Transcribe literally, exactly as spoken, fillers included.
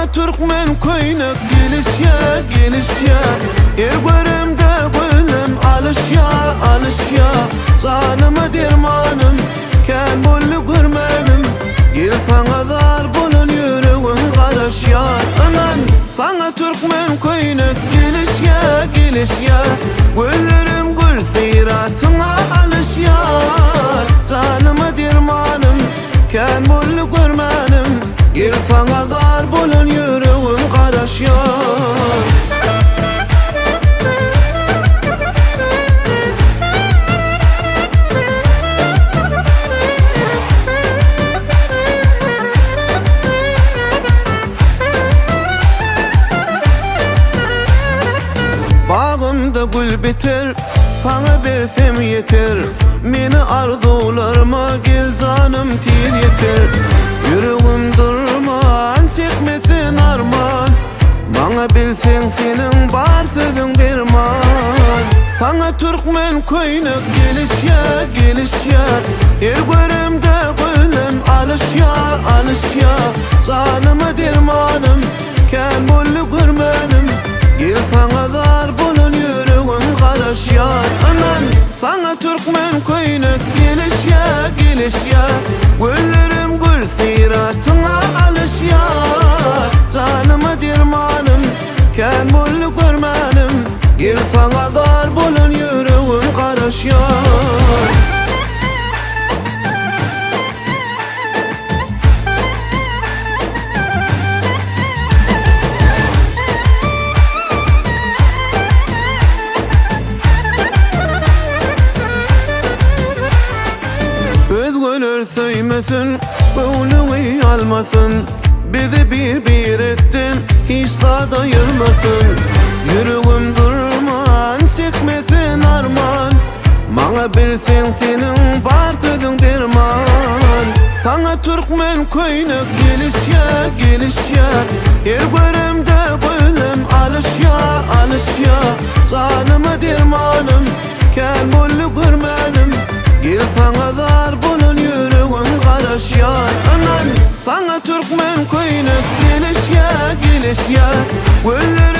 Sana Türkmen koynak geliş ya, geliş ya. Ergörümde gülüm alış ya, alış ya. Canıma dermanım, ken bollu görmenim. Gel sana dar bulun yüreğin karış ya. Anan sana Türkmen koynak geliş ya, geliş ya. Güllerim gül seyratına alış ya. Canıma dermanım, ken bollu görmenim. Gel sana dar bulun yüreğin karış ya. Bağımda gül biter, sana bersem yeter. Meni arzularıma gel canım tez yeter. Yüreğim durman, çekmesin arman. Bana bilsen senin bar sözün derman. Sana Türkmen koynak geliş ya, geliş ya. Ergörümde gülüm alış ya, alış ya. Canıma dermanım, ken bollu görmenim. Gel sana dar bulun yüreğin karış ya. Anan sana Türkmen koynak geliş ya, geliş ya. Güllerim gül seyratına alış ya. Canıma dermanım, ken bollu görmenim. Gel sana dar bulun yüreğin karış ya. Özgürler söymesin, gönlünü almasın. Bizi bir bir ettin, hiç sada yılmasın. Yüreğim durman, çekmesin arman. Bana bilsen senin bar sözün derman. Sana Türkmen koynak geliş ya, geliş ya. Ergörümde gülüm alış ya, alış ya. Canıma dermanım, ken bollu görmedim. Gel sana dar bulun yüreğin karış ya. Anan sana Türkmen koynak geliş ya, geliş ya. Güllerim